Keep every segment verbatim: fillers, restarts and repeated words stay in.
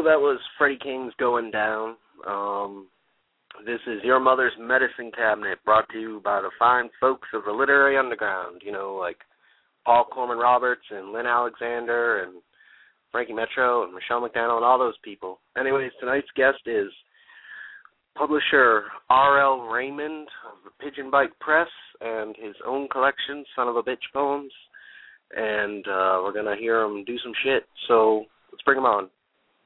that was Freddie King's Going Down. Um, this is Your Mother's Medicine Cabinet, brought to you by the fine folks of the literary underground, you know, like Paul Corman Roberts and Lynn Alexander and Frankie Metro and Michelle McDaniel and all those people. Anyways, tonight's guest is publisher R L Raymond of the Pigeon Bite Press and his own collection, Son of a Bitch Poems. And uh, we're going to hear him do some shit. So let's bring him on.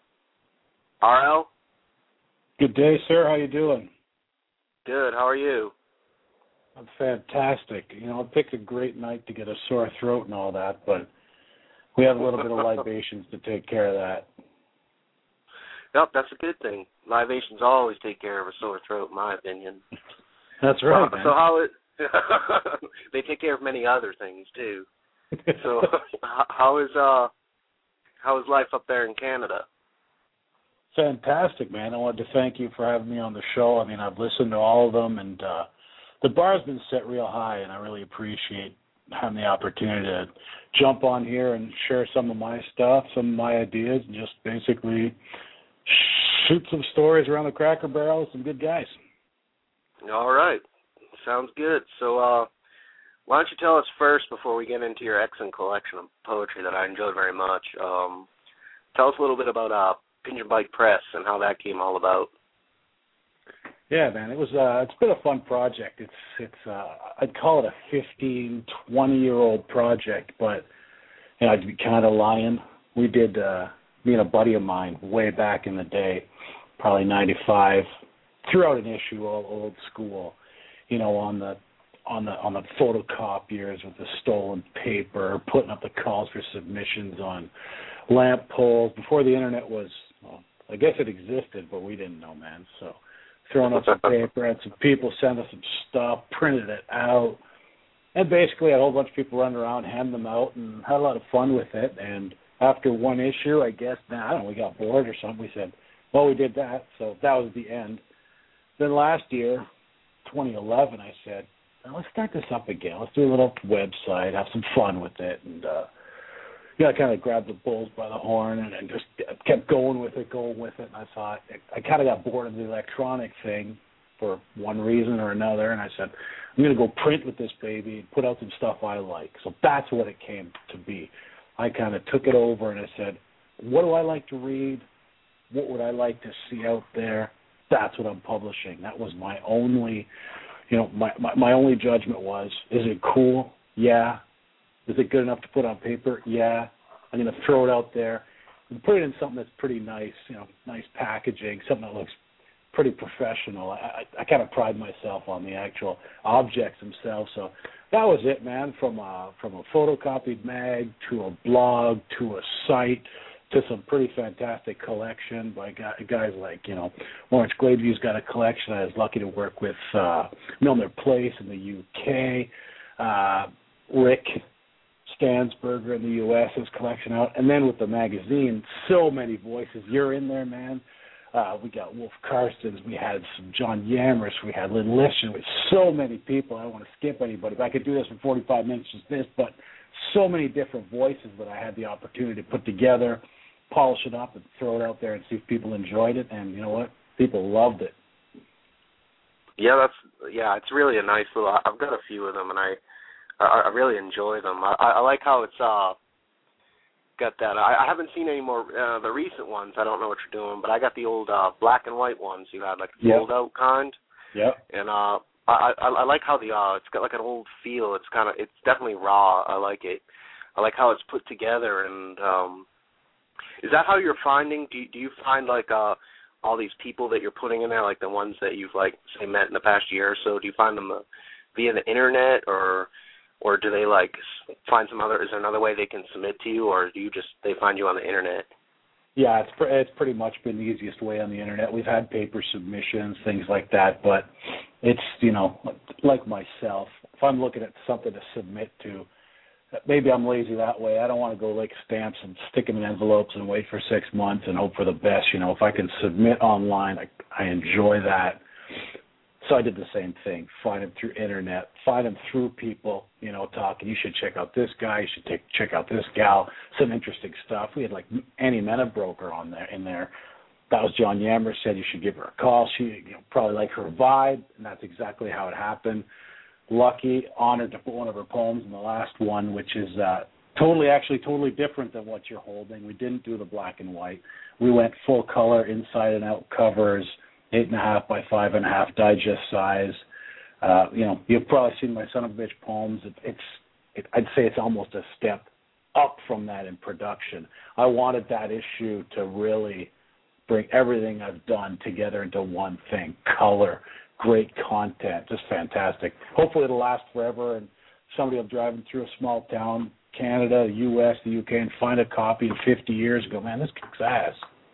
R L? Good day, sir. How you doing? Good. How are you? I'm fantastic. You know, I picked a great night to get a sore throat and all that, but we have a little bit of libations to take care of that. Yep, that's a good thing. Libations always take care of a sore throat, in my opinion. That's right, so, man. So how it? They take care of many other things too. So how is uh how is life up there in Canada? Fantastic, man. I wanted to thank you for having me on the show. I mean, I've listened to all of them, and uh, the bar's been set real high, and I really appreciate having the opportunity to jump on here and share some of my stuff, some of my ideas, and just basically shoot some stories around the Cracker Barrel with some good guys. All right. Sounds good. So uh, why don't you tell us first, before we get into your excellent collection of poetry that I enjoyed very much, um, tell us a little bit about uh, Pigeon Bite Press and how that came all about. Yeah, man, it was. Uh, it's been a fun project. It's, it's. Uh, I'd call it a fifteen, twenty-year-old project, but you know, I'd be kind of lying. We did. Uh, me and a buddy of mine, way back in the day, probably ninety-five, threw out an issue, all old school, you know, on the on the on the photocopiers with the stolen paper, putting up the calls for submissions on lamp poles before the internet was. Well, I guess it existed, but we didn't know, man. So. Throwing up some paper, had some people send us some stuff, printed it out, and basically had a whole bunch of people running around, handing them out, and had a lot of fun with it. And after one issue, I guess, nah, I don't know, we got bored or something. We said, well, we did that, so that was the end. Then last year, twenty eleven, I said, well, let's start this up again. Let's do a little website, have some fun with it, and uh, yeah, I kind of grabbed the bulls by the horn and, and just kept going with it, going with it. And I thought, I kind of got bored of the electronic thing for one reason or another. And I said, I'm going to go print with this baby and put out some stuff I like. So that's what it came to be. I kind of took it over and I said, what do I like to read? What would I like to see out there? That's what I'm publishing. That was my only, you know, my, my, my only judgment was, is it cool? Yeah. Is it good enough to put on paper? Yeah. I'm going to throw it out there and put it in something that's pretty nice, you know, nice packaging, something that looks pretty professional. I, I, I kind of pride myself on the actual objects themselves. So that was it, man, from a, from a photocopied mag to a blog to a site to some pretty fantastic collection by guys like, you know, Lawrence Gladeview's got a collection. I was lucky to work with uh, Milner Place in the U K, uh, Rick Stansberger in the U S, his collection out, and then with the magazine, so many voices. You're in there, man. Uh, we got Wolf Karstens, we had some John Yamris, we had Lynn Lifton, with so many people. I don't want to skip anybody, but I could do this for forty-five minutes, just this, but so many different voices that I had the opportunity to put together, polish it up, and throw it out there and see if people enjoyed it, and you know what? People loved it. Yeah, that's yeah. It's really a nice little. I've got a few of them, and I. I, I really enjoy them. I, I like how it's uh got that. I, I haven't seen any more uh, the recent ones. I don't know what you're doing, but I got the old uh, black and white ones. You had like the yep. fold out kind. Yep. And uh, I, I I like how the uh it's got like an old feel. It's kind of it's definitely raw. I like it. I like how it's put together. And um, is that how you're finding? Do you, do you find like uh all these people that you're putting in there, like the ones that you've like say met in the past year or so? Do you find them uh, via the internet or Or do they, like, find some other, is there another way they can submit to you, or do you just, they find you on the internet? Yeah, it's, it's pretty much been the easiest way on the internet. We've had paper submissions, things like that, but it's, you know, like myself, if I'm looking at something to submit to, maybe I'm lazy that way. I don't want to go like stamps and stick them in envelopes and wait for six months and hope for the best. You know, if I can submit online, I, I enjoy that. So I did the same thing, find them through internet, find them through people, you know, talking, you should check out this guy, you should take, check out this gal, some interesting stuff. We had like Annie Menabroker on there, in there. That was John Yammer said you should give her a call. She, you know, probably like her vibe, and that's exactly how it happened. Lucky, honored to put one of her poems in the last one, which is uh, totally, actually totally different than what you're holding. We didn't do the black and white. We went full color, inside and out covers, eight and a half by five and a half digest size. Uh, you know, you've probably seen my Son of a Bitch poems. It, it's, it, I'd say it's almost a step up from that in production. I wanted that issue to really bring everything I've done together into one thing. Color, great content, just fantastic. Hopefully it'll last forever, and somebody will drive through a small town, Canada, the U S, the U K, and find a copy in fifty years and go, man, this kicks ass.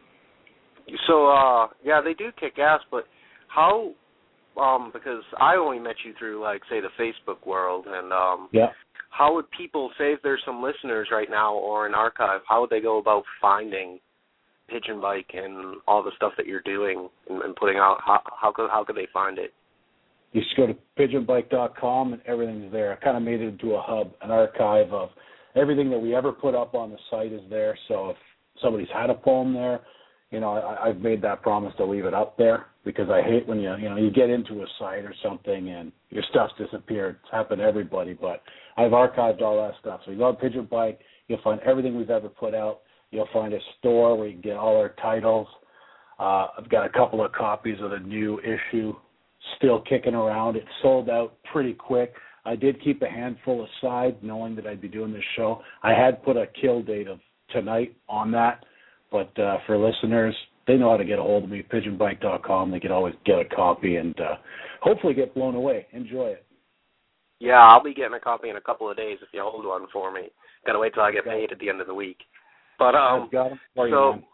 So, uh, yeah, they do kick ass, but how, um, because I only met you through, like, say, the Facebook world, and um, yeah. how would people, say if there's some listeners right now or an archive, how would they go about finding Pigeon Bike and all the stuff that you're doing and, and putting out? How how could how could they find it? You just go to pigeon bike dot com and everything's there. I kind of made it into a hub, an archive of everything that we ever put up on the site is there. So if somebody's had a poem there, you know, I, I've made that promise to leave it up there, because I hate when you you know you get into a site or something and your stuff's disappeared. It's happened to everybody, but I've archived all that stuff. So you go to Pigeon Bike, you'll find everything we've ever put out. You'll find a store where you can get all our titles. Uh, I've got a couple of copies of the new issue still kicking around. It sold out pretty quick. I did keep a handful aside, knowing that I'd be doing this show. I had put a kill date of tonight on that, but uh, for listeners, they know how to get a hold of me, pigeon bike dot com. They can always get a copy and uh, hopefully get blown away. Enjoy it. Yeah, I'll be getting a copy in a couple of days if you hold one for me. Got to wait till I get paid at the end of the week. But um, got them for you, so man.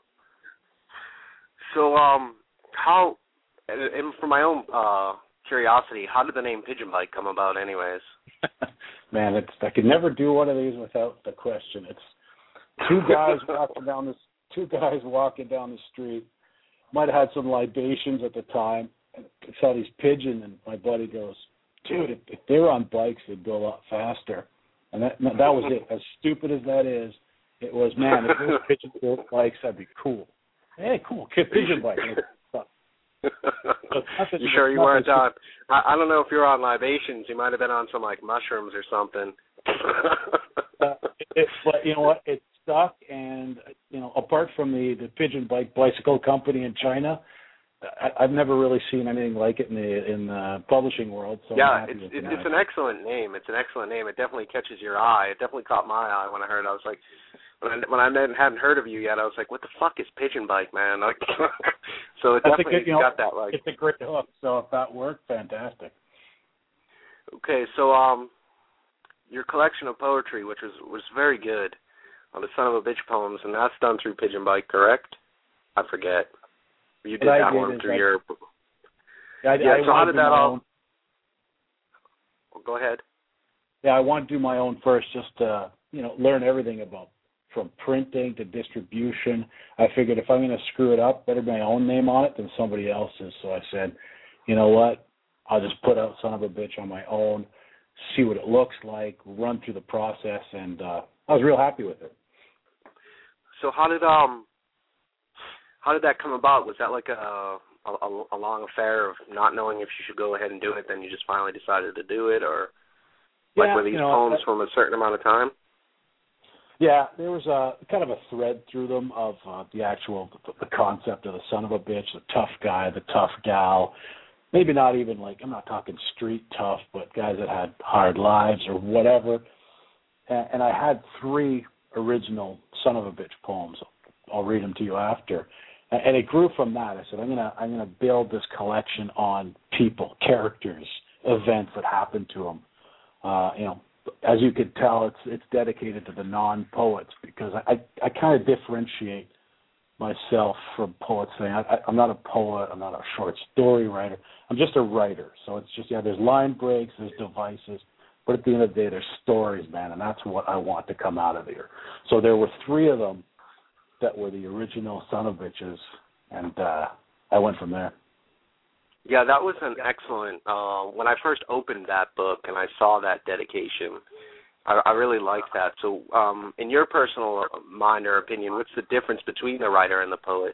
so um, how? And for my own uh, curiosity, how did the name Pigeon Bike come about, anyways? Man, it's I could never do one of these without the question. It's two guys walking down this two guys walking down the street. Might have had some libations at the time. And I saw these pigeons, and my buddy goes, "Dude, if, if they were on bikes, they'd go a lot faster." And that that was it. As stupid as that is, it was, man, if those pigeons were bikes, that'd be cool. Hey, cool, kid, pigeon bike. You sure you weren't on? I, I don't know if you're on libations. You might have been on some like mushrooms or something. uh, it, but you know what? It stuck, and you know, apart from the the Pigeon Bike bicycle company in China, I, I've never really seen anything like it in the in the publishing world. So yeah, it's it's, it's an excellent name. It's an excellent name. It definitely catches your eye. It definitely caught my eye when I heard it. I was like, when I, when I hadn't heard of you yet, I was like, what the fuck is Pigeon Bike, man? Like, so it definitely good, you know, got that like. It's a great hook. So if that worked, fantastic. Okay, so um, your collection of poetry, which was was very good, on the Son of a Bitch poems, and that's done through Pigeon Bike, correct? I forget. You did that one through your. Yeah, I, yeah I so how did that all? Well, go ahead. Yeah, I want to do my own first, just to you know learn everything about. From printing to distribution. I figured if I'm going to screw it up, better my own name on it than somebody else's. So I said, you know what? I'll just put out Son of a Bitch on my own, see what it looks like, run through the process, and uh, I was real happy with it. So how did um how did that come about? Was that like a a, a long affair of not knowing if you should go ahead and do it, then you just finally decided to do it, or like yeah, were these you know, poems that, from a certain amount of time? Yeah, there was a kind of a thread through them of uh, the actual the, the concept of the son of a bitch, the tough guy, the tough gal. Maybe not even like, I'm not talking street tough, but guys that had hard lives or whatever. And, and I had three original son of a bitch poems. I'll read them to you after. And, and it grew from that. I said, I'm gonna I'm gonna build this collection on people, characters, events that happened to them. Uh, you know. As you could tell, it's it's dedicated to the non-poets because I, I, I kind of differentiate myself from poets saying I, I, I'm not a poet, I'm not a short story writer, I'm just a writer. So it's just, yeah, there's line breaks, there's devices, but at the end of the day, there's stories, man, and that's what I want to come out of here. So there were three of them that were the original son of bitches, and uh, I went from there. Yeah, that was an excellent. Uh, when I first opened that book and I saw that dedication, I, I really liked that. So, um, in your personal mind or opinion, what's the difference between the writer and the poet?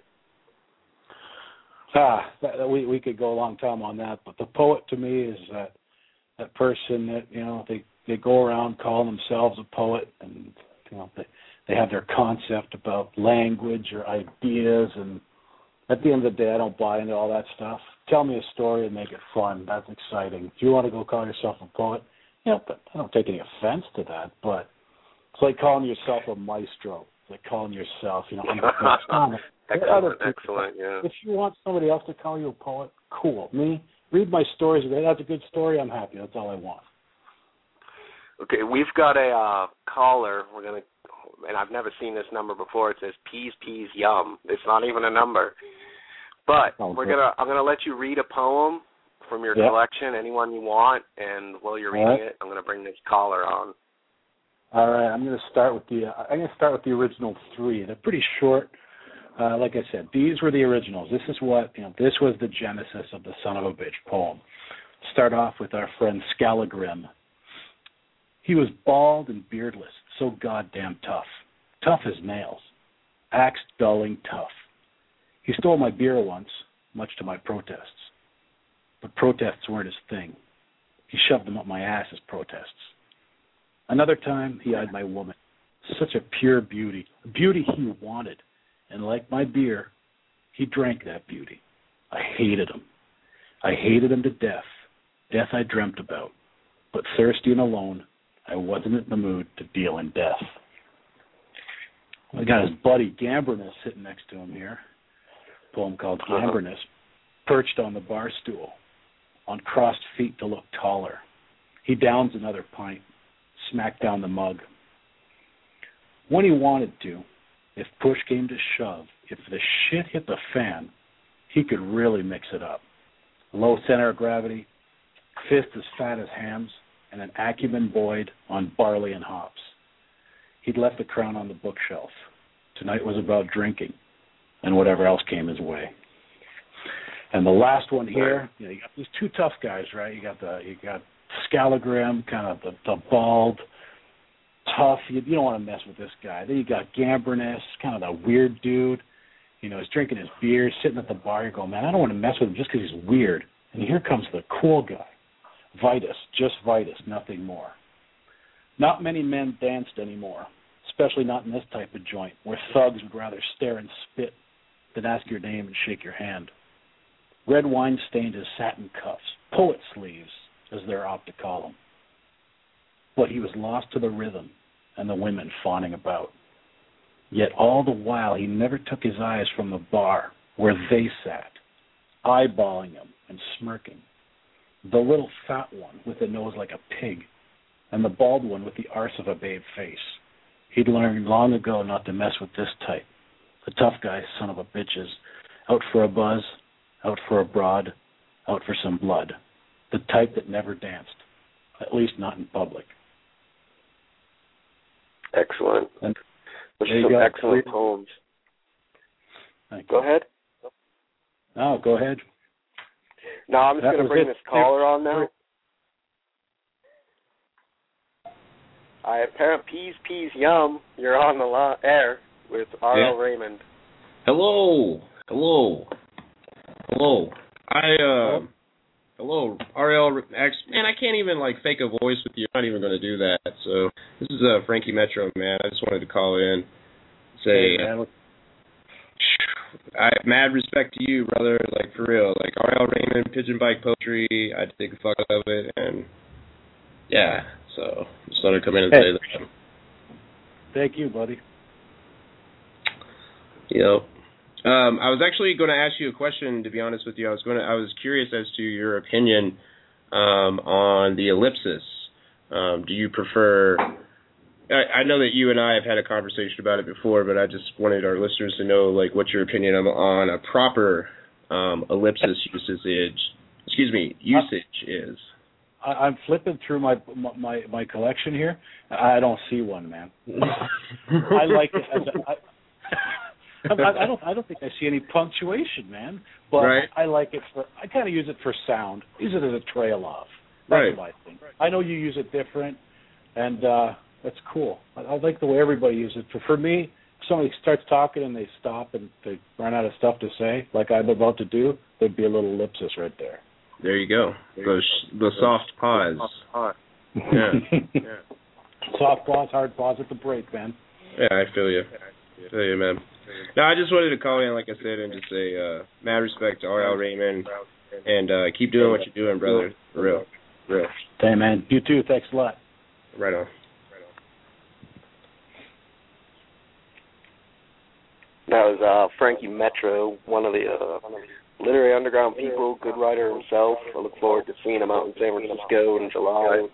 Ah, that, we we could go a long time on that, but the poet to me is that that person that you know they they go around calling themselves a poet, and you know they they have their concept about language or ideas, and at the end of the day, I don't buy into all that stuff. Tell me a story and make it fun. That's exciting. If you want to go call yourself a poet, you know, but I don't take any offense to that. But it's like calling yourself a maestro. It's like calling yourself, you know, I'm the best. Excellent, excellent, yeah. If you want somebody else to call you a poet, cool. Me, read my stories. If that's a good story, I'm happy. That's all I want. Okay, we've got a uh, caller. We're gonna, and I've never seen this number before. It says peas, peas, yum. It's not even a number, but oh, we're good. gonna. I'm gonna let you read a poem from your yep. collection, anyone you want, and while you're reading right. it, I'm gonna bring this caller on. All right, I'm gonna start with the. Uh, I'm gonna start with the original three. They're pretty short. Uh, like I said, these were the originals. This is what, you know, this was the genesis of the Son of a Bitch poem. Start off with our friend Scalagrim. He was bald and beardless, so goddamn tough. Tough as nails. Axe dulling tough. He stole my beer once, much to my protests. But protests weren't his thing. He shoved them up my ass as protests. Another time, he eyed my woman. Such a pure beauty. A beauty he wanted. And like my beer, he drank that beauty. I hated him. I hated him to death. Death I dreamt about. But thirsty and alone, I wasn't in the mood to deal in death. I got his buddy Gambrinus sitting next to him here. A poem called Gambrinus. Perched on the bar stool, on crossed feet to look taller. He downs another pint, smacked down the mug. When he wanted to, if push came to shove, if the shit hit the fan, he could really mix it up. Low center of gravity, fist as fat as hams, and an acumen buoyed on barley and hops. He'd left the crown on the bookshelf. Tonight was about drinking and whatever else came his way. And the last one here, you know, you got these two tough guys, right? You got the you got Scalagrim, kind of the, the bald, tough. You, you don't want to mess with this guy. Then you got Gambrinus, kind of the weird dude. You know, he's drinking his beer, sitting at the bar. You go, man, I don't want to mess with him just because he's weird. And here comes the cool guy, Vitus, just Vitus, nothing more. Not many men danced anymore, especially not in this type of joint, where thugs would rather stare and spit than ask your name and shake your hand. Red wine stained his satin cuffs, poet sleeves, as they're apt to call them. But he was lost to the rhythm and the women fawning about. Yet all the while he never took his eyes from the bar where they sat, eyeballing him and smirking. The little fat one with a nose like a pig, and the bald one with the arse of a babe face. He'd learned long ago not to mess with this type. The tough guy, son of a bitches, out for a buzz, out for a broad, out for some blood. The type that never danced, at least not in public. Excellent. And Those are some go. excellent poems. Thank go you. ahead. No, go ahead. No, I'm just going to bring it. this caller on now. I apparent peas, peas, yum. You're on the la- air with R L. Yeah. Raymond. Hello, hello, hello. I uh, hello, R L. Man, I can't even like fake a voice with you. I'm not even going to do that. So this is uh, Frankie Metro, man. I just wanted to call in, say, hey, uh, I mad respect to you, brother. Like for real, like R L. Raymond, Pigeon Bike Poetry. I take the fuck out of it, and yeah. So just wanted to come in and hey. say that. Thank you, buddy. You know, um, I was actually going to ask you a question. To be honest with you, I was going to. I was curious as to your opinion um, on the ellipsis. Um, do you prefer? I, I know that you and I have had a conversation about it before, but I just wanted our listeners to know, like, what your opinion on, on a proper um, ellipsis usage. Excuse me, usage is. I'm flipping through my my my collection here. I don't see one, man. I like it. As a, I, I, I don't. I don't think I see any punctuation, man. But right. I, I like it for. I kind of use it for sound. Use it as a trail off. That's right. what I think. I know you use it different, and uh, that's cool. I, I like the way everybody uses it. For for me, if somebody starts talking and they stop and they run out of stuff to say, like I'm about to do, there'd be a little ellipsis right there. There you go. The the soft pause. Yeah. yeah. Soft pause, hard pause at the break, man. Yeah, I feel you. I feel you, man. No, I just wanted to call in, like I said, and just say uh, mad respect to R L Raymond, and uh, keep doing what you're doing, brother. For real. For real. Hey, man. You too. Thanks a lot. Right on. That was uh, Frankie Metro, one of the uh, literary underground people, good writer himself. I look forward to seeing him out in San Francisco in July.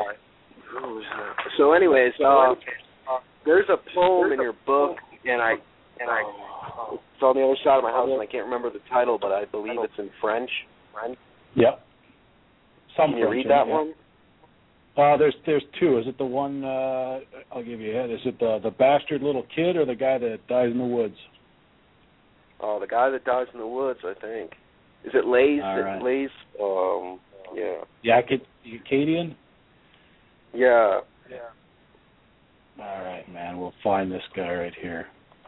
So, anyways, uh, there's a poem in your book, and I, and I, it's on the other side of my house, and I can't remember the title, but I believe it's in French. Yep. Some Can you French, read that yeah. one? Uh, there's there's two. Is it the one? Uh, I'll give you a hint. Is it the the bastard little kid or the guy that dies in the woods? Oh, uh, the guy that dies in the woods, I think. Is it Lays? All right. Lays? Um, yeah. Yeah, Acadian? Yeah. Yeah. All right, man. We'll find this guy right here.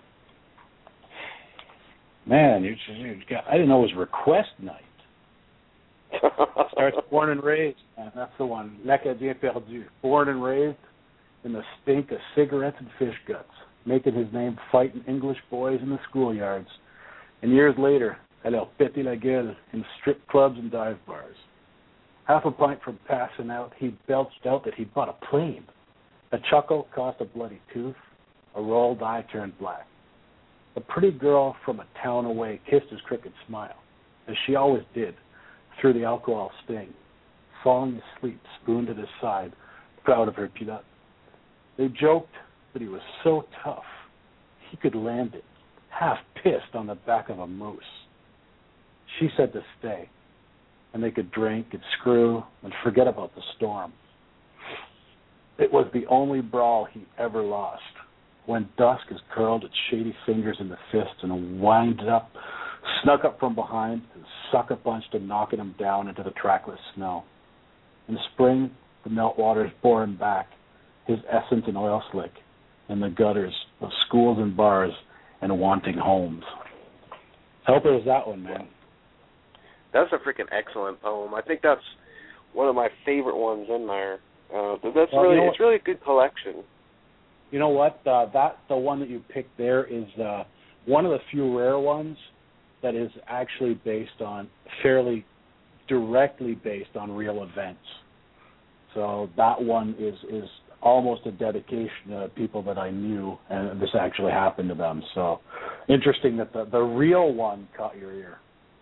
Man, you, you got, I didn't know it was request night. Starts born and raised. Man, that's the one. L'Acadien Perdu. Born and raised in the stink of cigarettes and fish guts, making his name fighting English boys in the schoolyards. And years later, à leur péter la gueule in strip clubs and dive bars. Half a pint from passing out, he belched out that he'd bought a plane. A chuckle cost a bloody tooth. A rolled eye turned black. A pretty girl from a town away kissed his crooked smile, as she always did, through the alcohol sting, falling asleep, spooned at his side, proud of her pilote. They joked that he was so tough, he could land it, half pissed on the back of a moose. She said to stay, and they could drink and screw and forget about the storm. It was the only brawl he ever lost, when dusk has curled its shady fingers into fists and winded up, snuck up from behind and sucker punched him, knocking him down into the trackless snow. In spring, the meltwaters bore him back, his essence an oil slick, in the gutters of schools and bars and wanting homes. Hope it was that one, man. That's a freaking excellent poem. I think that's one of my favorite ones in there. Uh, that's well, really you know it's really a good collection. You know what? Uh, that the one that you picked there is uh, one of the few rare ones that is actually based on fairly directly based on real events. So that one is is almost a dedication to people that I knew, and this actually happened to them. So interesting that the the real one caught your ear.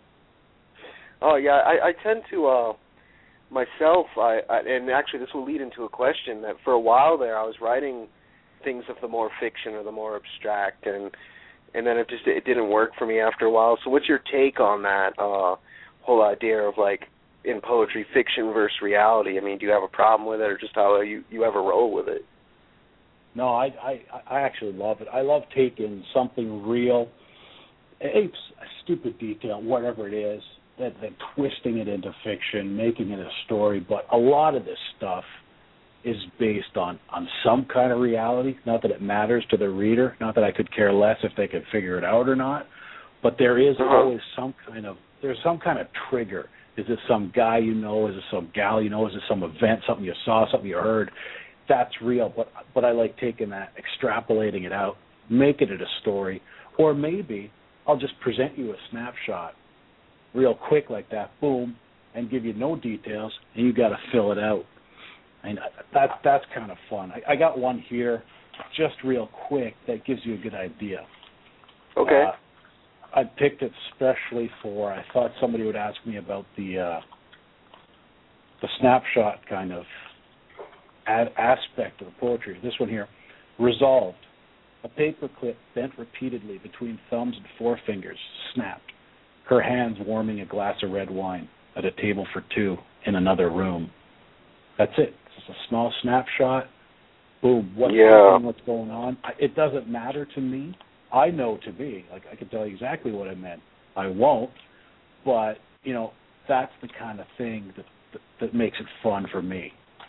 Oh yeah, I, I tend to uh, myself. I, I and actually this will lead into a question that for a while there I was writing things of the more fiction or the more abstract, and and then it just it didn't work for me after a while. So what's your take on that uh, whole idea of like in poetry fiction versus reality? I mean, do you have a problem with it, or just how you you ever roll with it? No, I I, I actually love it. I love taking something real, a, a stupid detail, whatever it is, that then twisting it into fiction, making it a story. But a lot of this stuff is based on, on some kind of reality. Not that it matters to the reader, not that I could care less if they could figure it out or not, but there is uh-huh. always some kind of, there's some kind of trigger. Is it some guy you know? Is it some gal you know? Is it some event, something you saw, something you heard? That's real, but but I like taking that, extrapolating it out, making it a story, or maybe I'll just present you a snapshot real quick like that, boom, and give you no details, and you got to fill it out. And that's that's kind of fun. I, I got one here, just real quick, that gives you a good idea. Okay. Uh, I picked it specially for, I thought somebody would ask me about the uh, the snapshot kind of ad- aspect of the poetry. This one here, resolved. A paper clip bent repeatedly between thumbs and forefingers, snapped. Her hands warming a glass of red wine at a table for two in another room. That's it. It's a small snapshot. Boom. What's yeah. happening, what's going on? It doesn't matter to me. I know to be. Like, I can tell you exactly what I meant. I won't, but, you know, that's the kind of thing that, that, that makes it fun for me.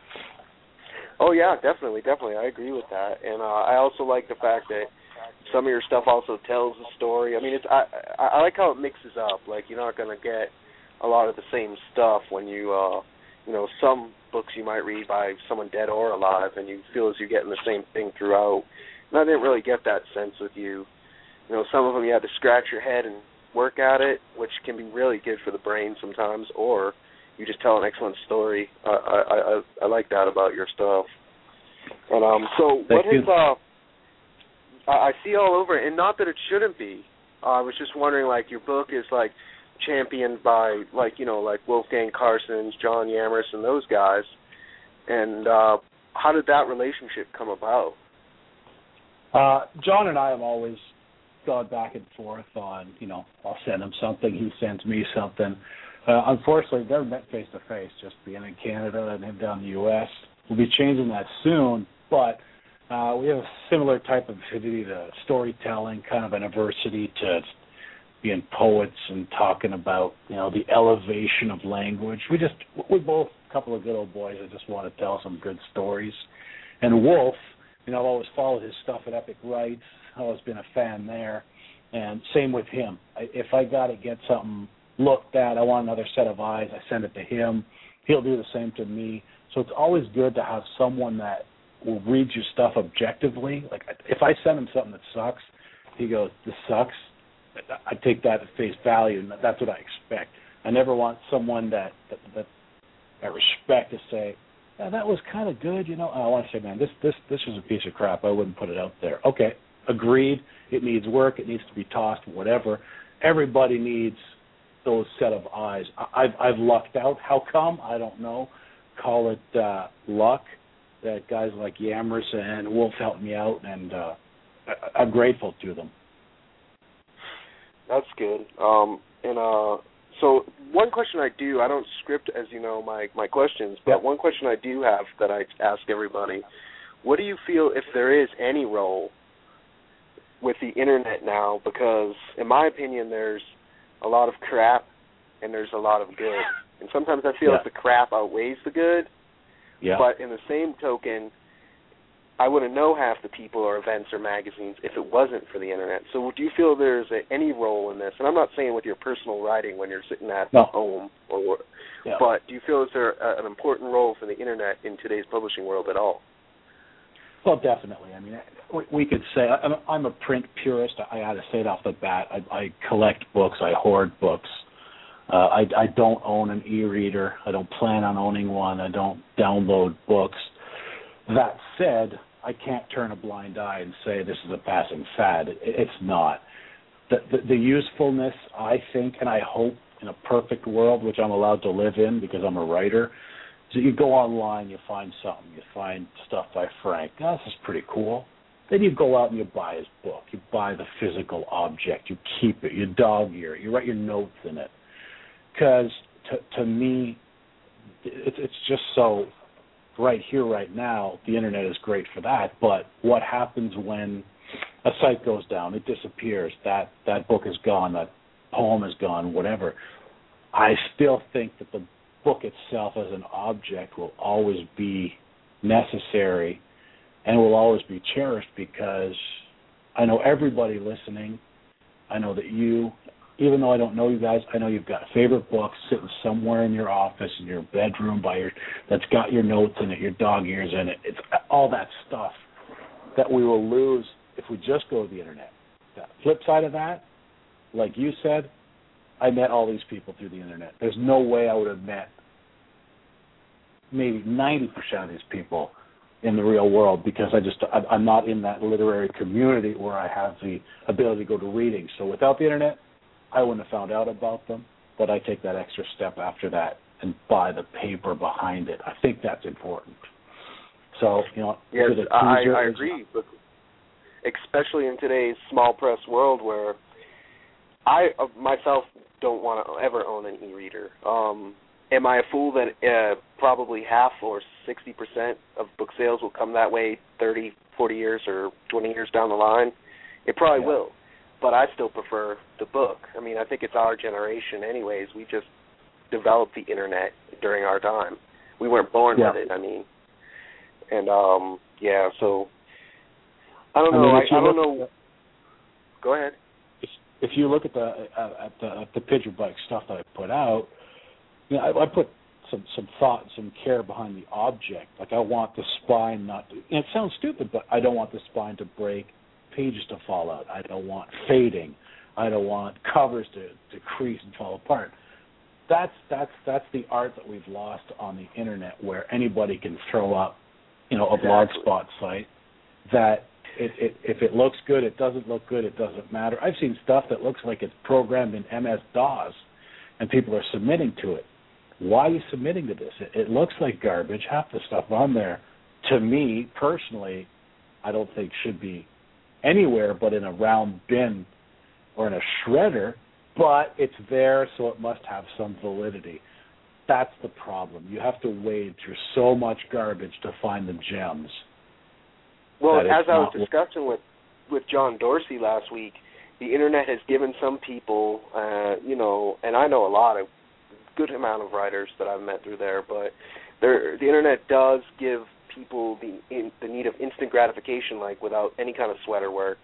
Oh, yeah, definitely, definitely. I agree with that. And uh, I also like the fact that some of your stuff also tells a story. I mean, it's I, I, I like how it mixes up. Like, you're not going to get a lot of the same stuff when you, uh, you know, some books you might read by someone dead or alive, and you feel as you're getting the same thing throughout. And I didn't really get that sense with you. You know, some of them you had to scratch your head and work at it, which can be really good for the brain sometimes, or you just tell an excellent story. Uh, I, I I like that about your stuff. And um, so Thank what you. is uh, I see all over it, and not that it shouldn't be. Uh, I was just wondering, like, your book is like championed by, like, you know, like Wolfgang Carstens, John Yamris, and those guys. And uh, how did that relationship come about? Uh, John and I have always gone back and forth on, you know, I'll send him something, he sends me something. Uh, unfortunately, we've never met face-to-face, just being in Canada and him down in the U S We'll be changing that soon, but uh, we have a similar type of affinity to storytelling, kind of an aversity to being poets and talking about, you know, the elevation of language. We just, we're both a couple of good old boys that just want to tell some good stories. And Wolf, you know, I've always followed his stuff at Epic Rights. I've always been a fan there. And same with him. I, if I got to get something looked at, I want another set of eyes, I send it to him. He'll do the same to me. So it's always good to have someone that will read your stuff objectively. Like, if I send him something that sucks, he goes, this sucks. I take that at face value, and that's what I expect. I never want someone that that, that I respect to say, yeah, that was kind of good, you know. I want to say, man, this this this was a piece of crap. I wouldn't put it out there. Okay, agreed. It needs work. It needs to be tossed. Whatever. Everybody needs those set of eyes. I've I've lucked out. How come? I don't know. Call it uh, luck. That guys like Yamris and Wolf helped me out, and uh, I, I'm grateful to them. That's good. Um, and uh, so one question I do, I don't script, as you know, my, my questions, but Yep. one question I do have that I ask everybody, what do you feel if there is any role with the Internet now? Because in my opinion, there's a lot of crap and there's a lot of good. And sometimes I feel Yeah. like the crap outweighs the good, Yeah. but in the same token, I wouldn't know half the people or events or magazines if it wasn't for the Internet. So do you feel there's a, any role in this? And I'm not saying with your personal writing when you're sitting at No. home, or, Yeah. but do you feel is there a, an important role for the Internet in today's publishing world at all? Well, definitely. I mean, we, we could say I'm, I'm a print purist. I got to say it off the bat. I, I collect books. I hoard books. Uh, I, I don't own an e-reader. I don't plan on owning one. I don't download books. That said, I can't turn a blind eye and say this is a passing fad. It, it's not. The, the, the usefulness, I think, and I hope in a perfect world, which I'm allowed to live in because I'm a writer, so you go online, you find something. You find stuff by Frank. Oh, this is pretty cool. Then you go out and you buy his book. You buy the physical object. You keep it. You dog ear it. You write your notes in it. Because to, to me, it, it's just so right here, right now, the Internet is great for that. But what happens when a site goes down? It disappears. That, that book is gone. That poem is gone, whatever. I still think that the book itself as an object will always be necessary and will always be cherished, because I know everybody listening, I know that you, even though I don't know you guys, I know you've got favorite books sitting somewhere in your office, in your bedroom, by your that's got your notes in it, your dog ears in it. It's all that stuff that we will lose if we just go to the Internet. The flip side of that, like you said, I met all these people through the Internet. There's no way I would have met maybe ninety percent of these people in the real world, because I just I'm not in that literary community where I have the ability to go to readings. So without the Internet, I wouldn't have found out about them, but I take that extra step after that and buy the paper behind it. I think that's important. So, you know, yes, is it a I, teaser? I agree, but especially in today's small press world where I uh, myself don't want to ever own an e-reader. Um, am I a fool that uh, probably half or sixty percent of book sales will come that way thirty, forty years or twenty years down the line? It probably yeah. will, but I still prefer the book. I mean, I think it's our generation anyways. We just developed the internet during our time. We weren't born yeah. with it, I mean. And, um, yeah, so, I don't I know. mean, I, if you I don't look know. at the, Go ahead. if, if you look at the uh, at the at the Pidger Bike stuff that I put out, you know, I, I put some some thought and some care behind the object. Like, I want the spine not to, and it sounds stupid, but I don't want the spine to break, pages to fall out. I don't want fading. I don't want covers to, to crease and fall apart. That's that's that's the art that we've lost on the internet, where anybody can throw up, you know, a Exactly. blogspot site that it, it if it looks good, it doesn't look good, it doesn't matter. I've seen stuff that looks like it's programmed in M S DOS, and people are submitting to it. Why are you submitting to this? It, it looks like garbage. Half the stuff on there, to me personally, I don't think should be anywhere but in a round bin or in a shredder, but it's there, so it must have some validity. That's the problem. You have to wade through so much garbage to find the gems. Well, that as it's I was not- discussing with, with John Dorsey last week, the internet has given some people, uh, you know, and I know a lot of good amount of writers that I've met through there, but there, the internet does give people the in, the need of instant gratification, like without any kind of sweater work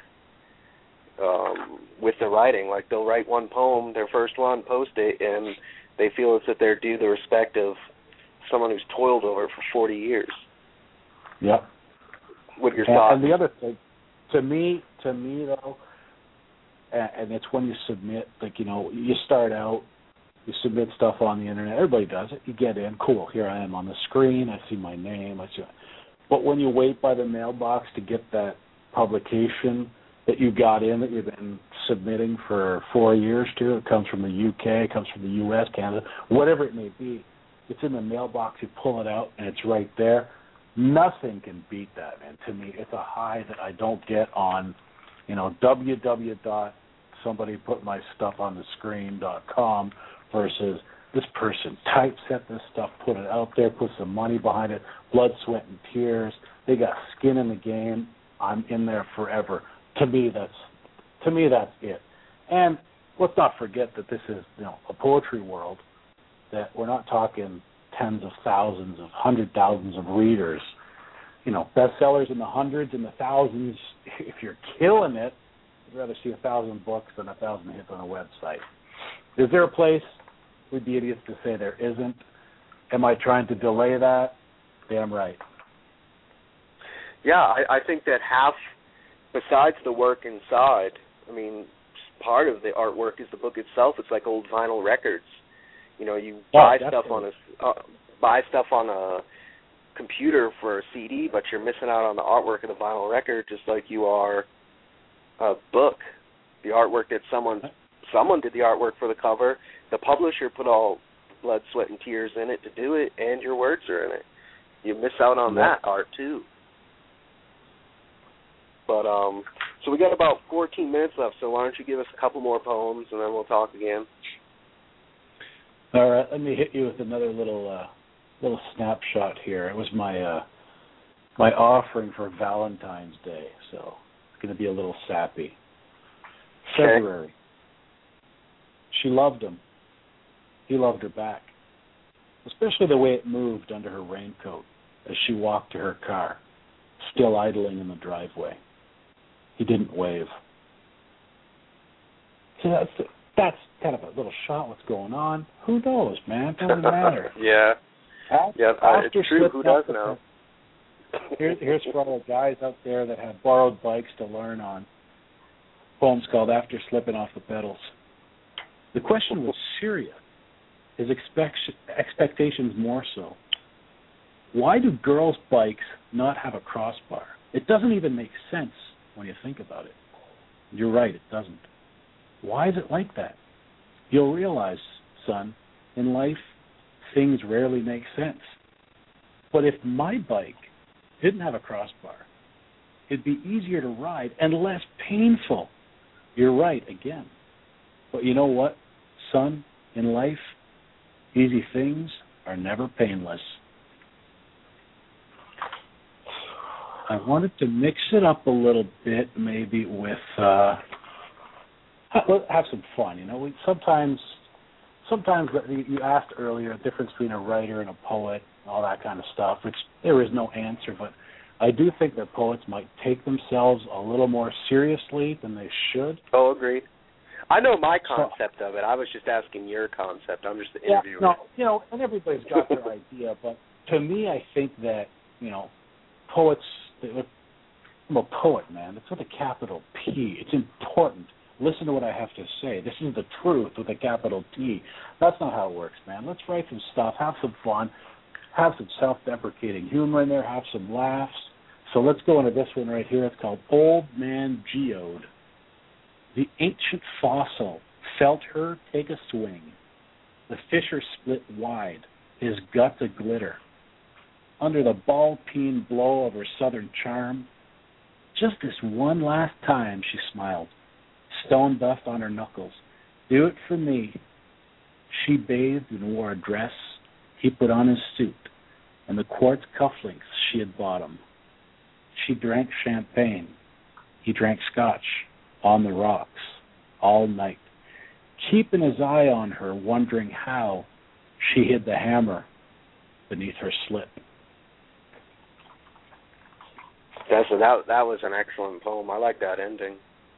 um, with their writing. Like, they'll write one poem, their first one, post it, and they feel as if they're due the respect of someone who's toiled over it for forty years. Yep. What your And, thoughts? and the other thing, to me, to me though, and, and it's when you submit, like, you know, you start out, you submit stuff on the internet. Everybody does it. You get in, cool. Here I am on the screen. I see my name. I see. But when you wait by the mailbox to get that publication that you got in, that you've been submitting for four years to, it comes from the U K, it comes from the U S, Canada, whatever it may be. It's in the mailbox. You pull it out, and it's right there. Nothing can beat that, man. To me, it's a high that I don't get on, you know, www dot somebody put my stuff on the screen dot com versus this person typeset this stuff, put it out there, put some money behind it, blood, sweat, and tears. They got skin in the game. I'm in there forever. To me, that's to me that's it. And let's not forget that this is, you know, a poetry world, that we're not talking tens of thousands of hundred thousands of readers. You know, bestsellers in the hundreds and the thousands. If you're killing it, I'd rather see a thousand books than a thousand hits on a website. Is there a place? We'd be idiots to say there isn't. Am I trying to delay that? Damn right. Yeah, I, I think that half, besides the work inside, I mean, part of the artwork is the book itself. It's like old vinyl records. You know, you Oh, buy definitely. stuff on a uh, buy stuff on a computer for a C D, but you're missing out on the artwork of the vinyl record, just like you are a book. The artwork that someone someone did the artwork for the cover. The publisher put all blood, sweat, and tears in it to do it, and your words are in it. You miss out on Yeah. that art too. But um, so we got about fourteen minutes left. So why don't you give us a couple more poems, and then we'll talk again. All right, let me hit you with another little uh, little snapshot here. It was my uh, my offering for Valentine's Day, so it's going to be a little sappy. Okay. February. She loved him. He loved her back, especially the way it moved under her raincoat as she walked to her car, still idling in the driveway. He didn't wave. So that's that's kind of a little shot. What's going on? Who knows, man? It doesn't matter. yeah. After, Yeah, uh, after it's true. Who does the, know? Here, here's for all the guys out there that have borrowed bikes to learn on. Poem's called After Slipping Off the Pedals. The question was serious. His expect, expectations more so. Why do girls' bikes not have a crossbar? It doesn't even make sense when you think about it. You're right, it doesn't. Why is it like that? You'll realize, son, in life, things rarely make sense. But if my bike didn't have a crossbar, it'd be easier to ride and less painful. You're right, again. But you know what, son, in life, easy things are never painless. I wanted to mix it up a little bit, maybe with uh, have, have some fun. You know, we sometimes sometimes you asked earlier the difference between a writer and a poet, all that kind of stuff, which there is no answer, but I do think that poets might take themselves a little more seriously than they should. Oh, agreed. I know my concept so, of it. I was just asking your concept. I'm just the yeah, interviewer. No, you know, and everybody's got their idea, but to me, I think that, you know, poets, I'm a poet, man. It's with a capital P. It's important. Listen to what I have to say. This is the truth with a capital T. That's not how it works, man. Let's write some stuff, have some fun, have some self-deprecating humor in there, have some laughs. So let's go into this one right here. It's called Old Man Geode. The ancient fossil felt her take a swing. The fissure split wide, his guts a glitter. Under the ball-peen blow of her southern charm, just this one last time, she smiled, stone dust on her knuckles. Do it for me. She bathed and wore a dress. He put on his suit and the quartz cufflinks she had bought him. She drank champagne. He drank scotch on the rocks all night, keeping his eye on her, wondering how she hid the hammer beneath her slip. That's a, that that was an excellent poem. I like that ending.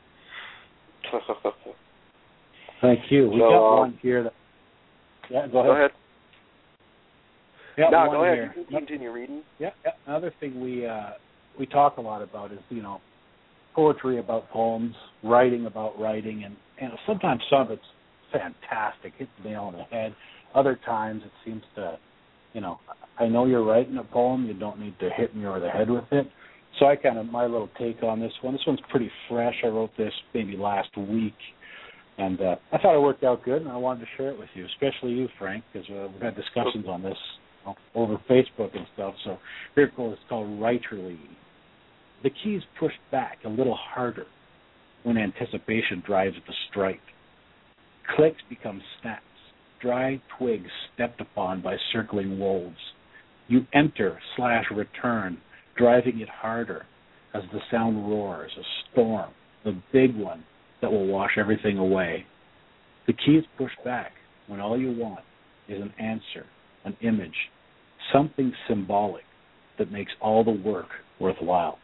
Thank you. We so, got uh, one here. That, yeah, go ahead. Go ahead. Yeah, no, go ahead. Here. You can continue reading. Yeah, yeah. Another thing we uh, we talk a lot about is, you know, poetry about poems, writing about writing, and, and sometimes some of it's fantastic, hits the nail on the head. Other times it seems to, you know, I know you're writing a poem, you don't need to hit me over the head with it. So I kind of, my little take on this one, this one's pretty fresh. I wrote this maybe last week, and uh, I thought it worked out good, and I wanted to share it with you, especially you, Frank, because uh, we've had discussions on this you know, over Facebook and stuff. So here it goes. It's called Writerly. The keys pushed back a little harder when anticipation drives the strike. Clicks become snaps, dry twigs stepped upon by circling wolves. You enter slash return, driving it harder as the sound roars, a storm, the big one that will wash everything away. The keys push back when all you want is an answer, an image, something symbolic that makes all the work worthwhile.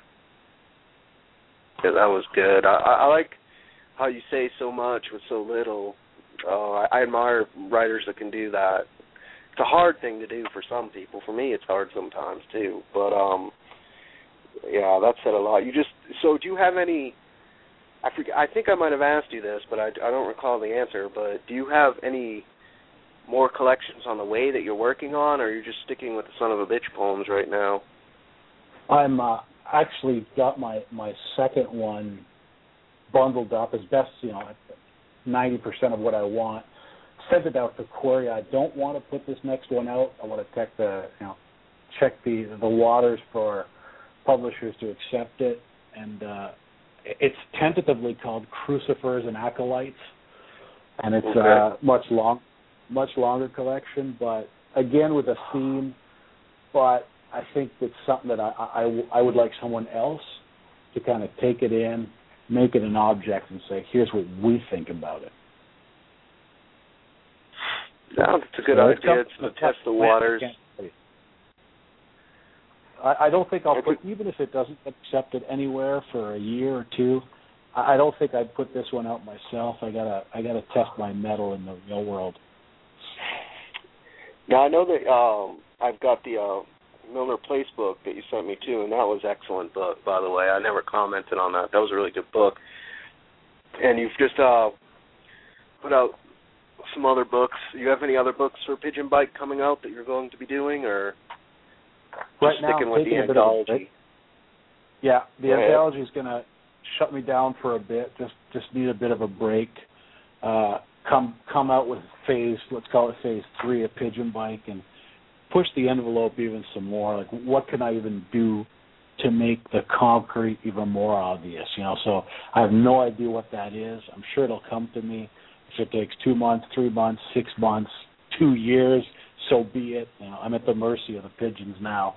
Yeah, that was good. I, I like how you say so much with so little. Uh, I, I admire writers that can do that. It's a hard thing to do for some people. For me, it's hard sometimes too. But um, yeah, that said a lot. You just so do you have any? I forget, I think I might have asked you this, but I, I don't recall the answer. But do you have any more collections on the way that you're working on, or are you just sticking with the Son of a Bitch poems right now? I'm uh, actually got my, my second one bundled up as best, you know, ninety percent of what I want. Sent it out to Corey. I don't want to put this next one out. I want to check the, you know, check the the waters for publishers to accept it. And uh, it's tentatively called Crucifers and Acolytes, and it's okay. a much long, much longer collection, but again with a theme. But I think it's something that I, I, I would like someone else to kind of take it in, make it an object, and say, here's what we think about it. No, that's a good so idea. It's to test the waters. I, I don't think I'll put, even if it doesn't get accepted anywhere for a year or two, I, I don't think I'd put this one out myself. I gotta, I gotta test my mettle in the real world. Now I know that um, I've got the uh, Milner Place book that you sent me too, and that was an excellent book, by the way. I never commented on that. That was a really good book. And you've just uh, put out some other books. Do you have any other books for Pigeon Bite coming out that you're going to be doing, or right just now, sticking with the anthology? Yeah, the anthology is going to shut me down for a bit. Just just need a bit of a break. Uh, come come out with phase, let's call it phase three of Pigeon Bite, and push the envelope even some more. Like, what can I even do to make the concrete even more obvious? You know, so I have no idea what that is. I'm sure it'll come to me. If it takes two months, three months, six months, two years, so be it. You know, I'm at the mercy of the pigeons now.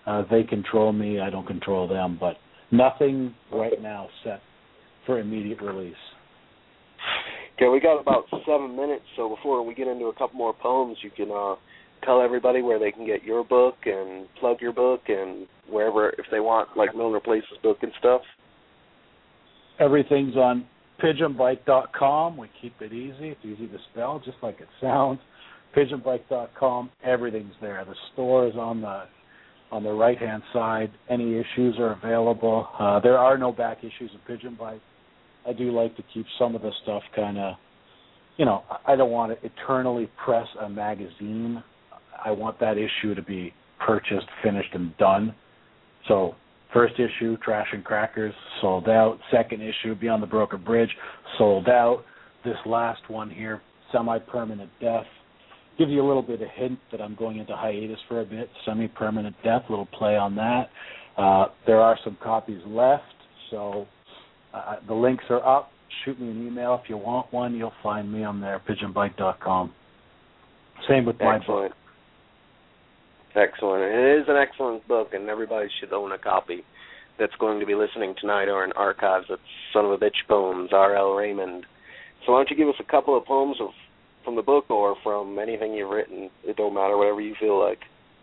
Uh, they control me. I don't control them. But nothing right now set for immediate release. Okay, we got about seven minutes, so before we get into a couple more poems, you can uh, tell everybody where they can get your book and plug your book and wherever, if they want, like Milner Place's book and stuff. Everything's on pigeon bike dot com. We keep it easy. It's easy to spell, just like it sounds. pigeon bike dot com. Everything's there. The store is on the on the right-hand side. Any issues are available. Uh, there are no back issues of Pigeon Bike. I do like to keep some of the stuff kind of, you know, I don't want to eternally press a magazine. I want that issue to be purchased, finished, and done. So first issue, Trash and Crackers, sold out. Second issue, Beyond the Broken Bridge, sold out. This last one here, Semi-Permanent Death, gives you a little bit of hint that I'm going into hiatus for a bit. Semi-Permanent Death, a little play on that. Uh, there are some copies left, so uh, the links are up. Shoot me an email if you want one. You'll find me on there, pigeon bike dot com. Same with my Excellent. book. Excellent. It is an excellent book, and everybody should own a copy that's going to be listening tonight or in archives. It's Son of a Bitch Poems, R L Raymond. So why don't you give us a couple of poems of from the book or from anything you've written. It don't matter, whatever you feel like.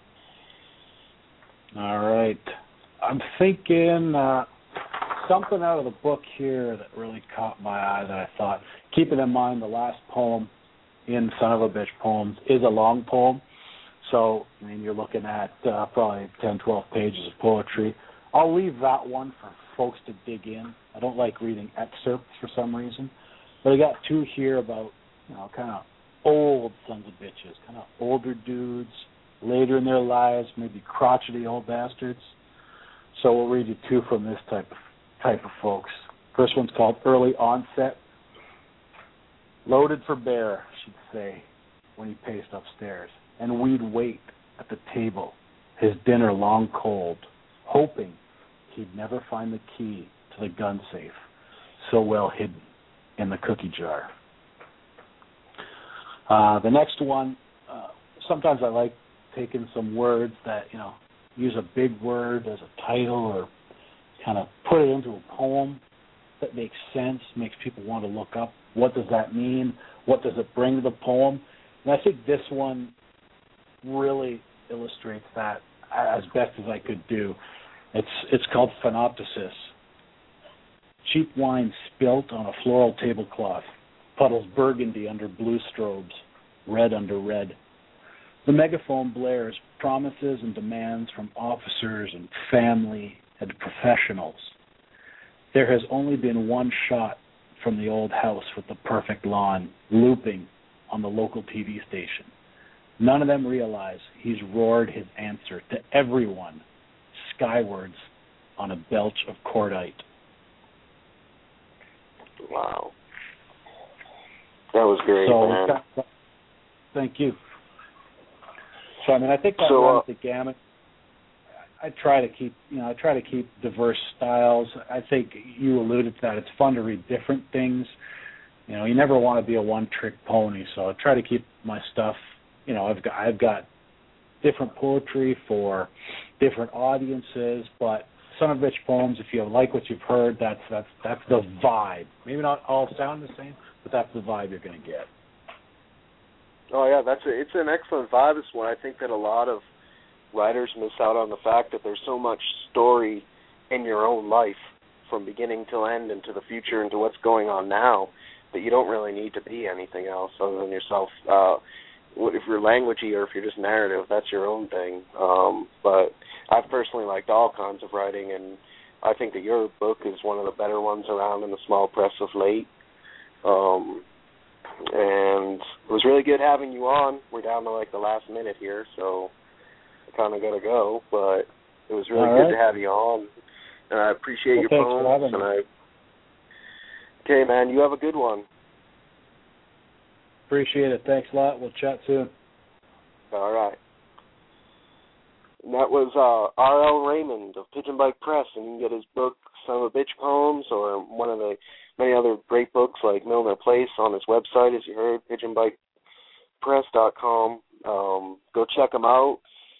All right. I'm thinking uh, something out of the book here that really caught my eye that I thought, keeping in mind the last poem in Son of a Bitch Poems is a long poem. So, I mean, you're looking at uh, probably ten, twelve pages of poetry. I'll leave that one for folks to dig in. I don't like reading excerpts for some reason. But I got two here about, you know, kind of old sons of bitches, kind of older dudes, later in their lives, maybe crotchety old bastards. So we'll read you two from this type of type of folks. First one's called Early Onset. Loaded for bear, she'd say, when he paced upstairs. And we'd wait at the table, his dinner long cold, hoping he'd never find the key to the gun safe, so well hidden in the cookie jar. Uh, the next one, uh, sometimes I like taking some words that, you know, use a big word as a title or kind of put it into a poem that makes sense, makes people want to look up what does that mean, what does it bring to the poem. And I think this one really illustrates that as best as I could do. It's it's called Phenoptosis. Cheap wine spilt on a floral tablecloth, puddles burgundy under blue strobes, red under red. The megaphone blares promises and demands from officers and family and professionals. There has only been one shot from the old house with the perfect lawn, looping on the local T V station. None of them realize he's roared his answer to everyone skywards on a belch of cordite. Wow. That was great, so, man. Got, thank you. So, I mean, I think that so, runs uh, the gamut. I try to keep, you know, I try to keep diverse styles. I think you alluded to that. It's fun to read different things. You know, you never want to be a one-trick pony. So I try to keep my stuff. You know, I've got I've got different poetry for different audiences. But Son of a Bitch Poems, if you like what you've heard, that's that's that's the vibe. Maybe not all sound the same, but that's the vibe you're going to get. Oh yeah, that's a, it's an excellent vibe. It's one I think that a lot of writers miss out on, the fact that there's so much story in your own life from beginning till end into the future into what's going on now that you don't really need to be anything else other than yourself. Uh, if you're languagey or if you're just narrative, that's your own thing. Um, but I've personally liked all kinds of writing, and I think that your book is one of the better ones around in the small press of late. Um, and it was really good having you on. We're down to like the last minute here, so I kind of got to go, but it was really all good right. to have you on. And I appreciate well, your poems. And I, okay, man, you have a good one. Appreciate it. Thanks a lot. We'll chat soon. All right. And that was uh, R L Raymond of Pigeon Bike Press, and you can get his book, Son of a Bitch Poems, or one of the many other great books like Milner Place on his website, as you heard, pigeon bike press dot com. Um, go check him out.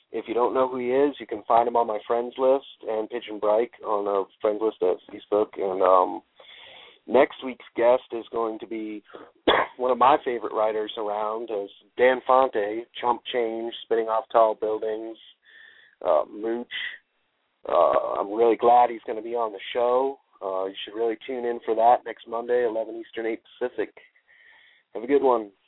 If you don't know who he is, you can find him on my friends list and Pigeon Break on a friends list at Facebook. And um, next week's guest is going to be one of my favorite writers around, is Dan Fonte, Chump Change, Spinning Off Tall Buildings, uh, Mooch. Uh, I'm really glad he's going to be on the show. Uh, you should really tune in for that next Monday, eleven Eastern, eight Pacific. Have a good one.